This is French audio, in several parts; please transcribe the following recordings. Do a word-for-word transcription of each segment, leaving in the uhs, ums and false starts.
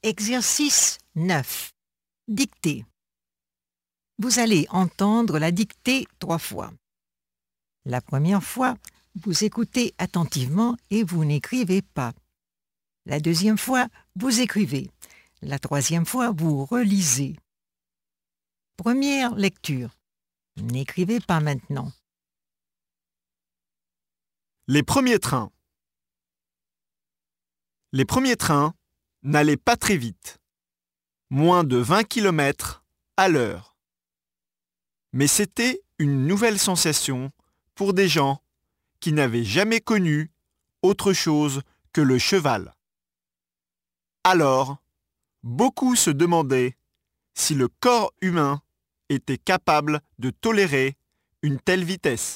Exercice neuf. Dictée. Vous allez entendre la dictée trois fois. La première fois, vous écoutez attentivement et vous n'écrivez pas. La deuxième fois, vous écrivez. La troisième fois, vous relisez. Première lecture. N'écrivez pas maintenant. Les premiers trains. Les premiers trains n'allaient pas très vite, moins de vingt kilomètres à l'heure. Mais c'était une nouvelle sensation pour des gens qui n'avaient jamais connu autre chose que le cheval. Alors, beaucoup se demandaient si le corps humain était capable de tolérer une telle vitesse.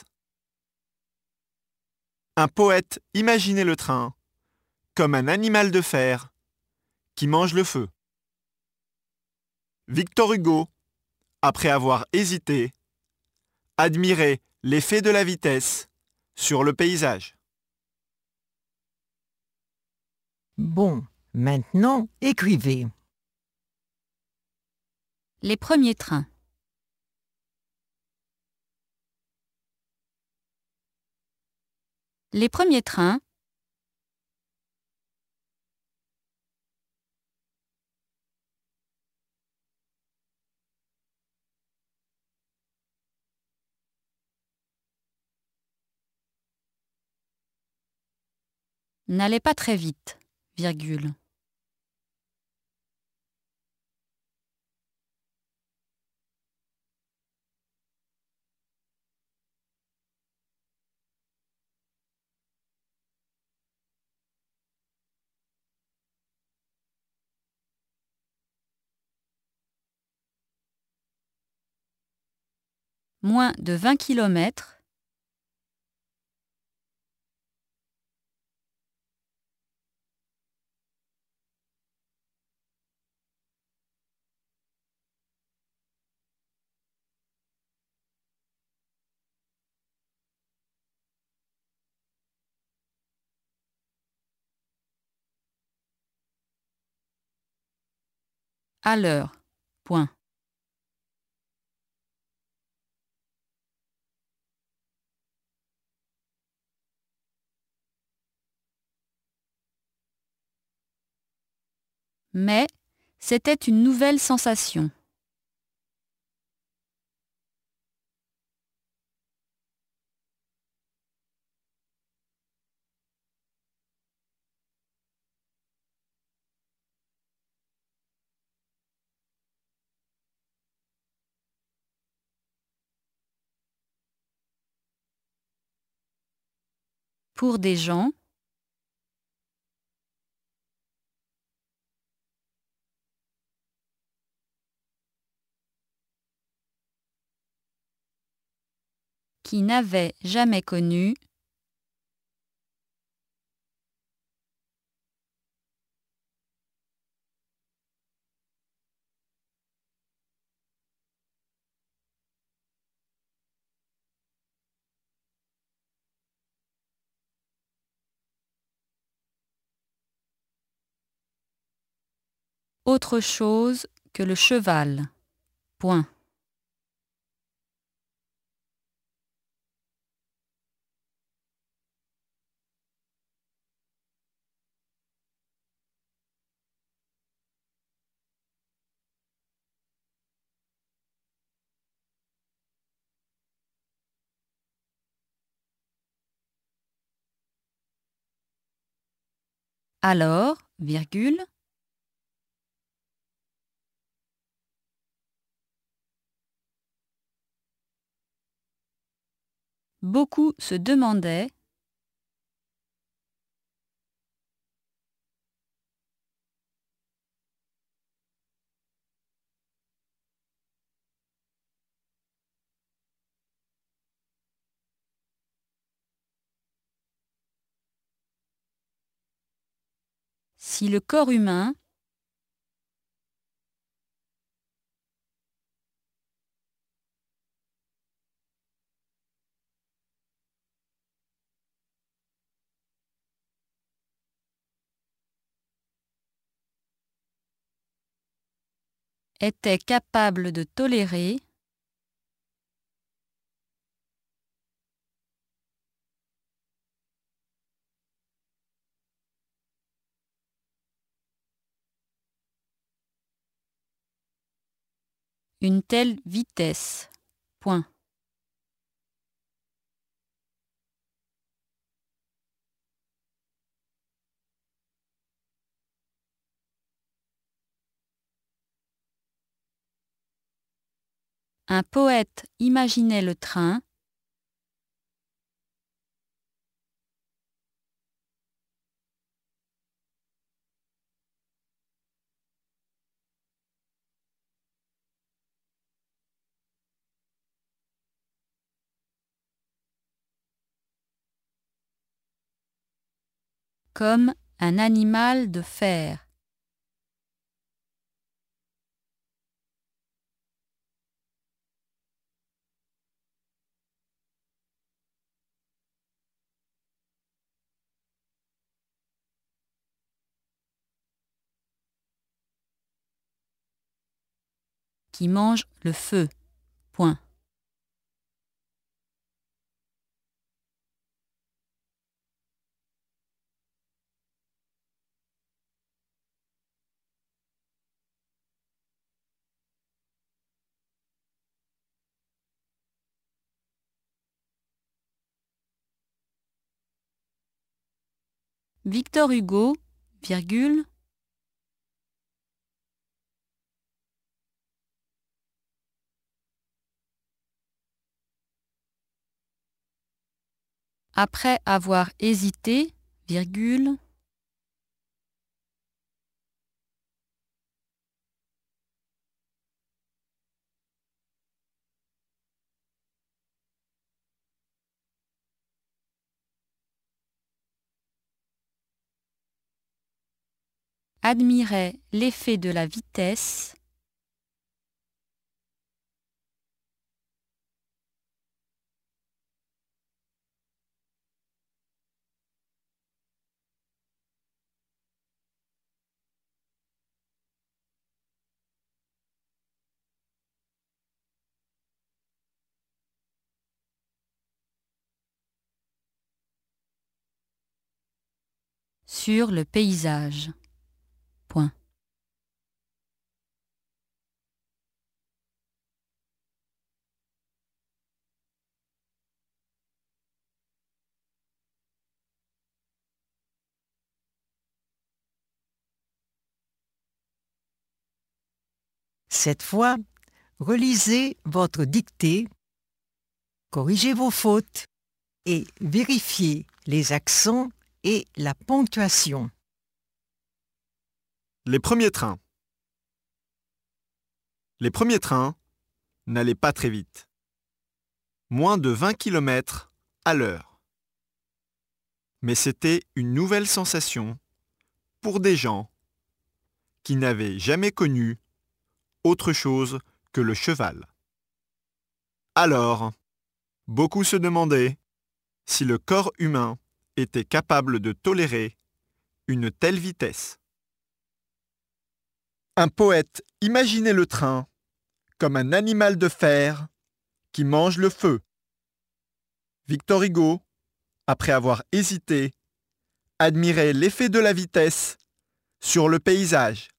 Un poète imaginait le train comme un animal de fer qui mange le feu. Victor Hugo, après avoir hésité, admirait l'effet de la vitesse sur le paysage. Bon, maintenant, écrivez. Les premiers trains. Les premiers trains. N'allaient pas très vite, virgule. Moins de vingt kilomètres. À l'heure. Point. Mais c'était une nouvelle sensation. Pour des gens. Qui n'avaient jamais connu. Autre chose que le cheval. Point. Alors, virgule. Beaucoup se demandaient. Si le corps humain. était capable de tolérer une telle vitesse. Point. Un poète imaginait le train comme un animal de fer. Qui mange le feu. Point. Victor Hugo, virgule, après avoir hésité, virgule, admirait l'effet de la vitesse sur le paysage. Point. Cette fois, relisez votre dictée, corrigez vos fautes et vérifiez les accents et la ponctuation. Les premiers trains. Les premiers trains n'allaient pas très vite. Moins de vingt kilomètres à l'heure. Mais c'était une nouvelle sensation pour des gens qui n'avaient jamais connu autre chose que le cheval. Alors, beaucoup se demandaient si le corps humain était capable de tolérer une telle vitesse. Un poète imaginait le train comme un animal de fer qui mange le feu. Victor Hugo, après avoir hésité, admirait l'effet de la vitesse sur le paysage.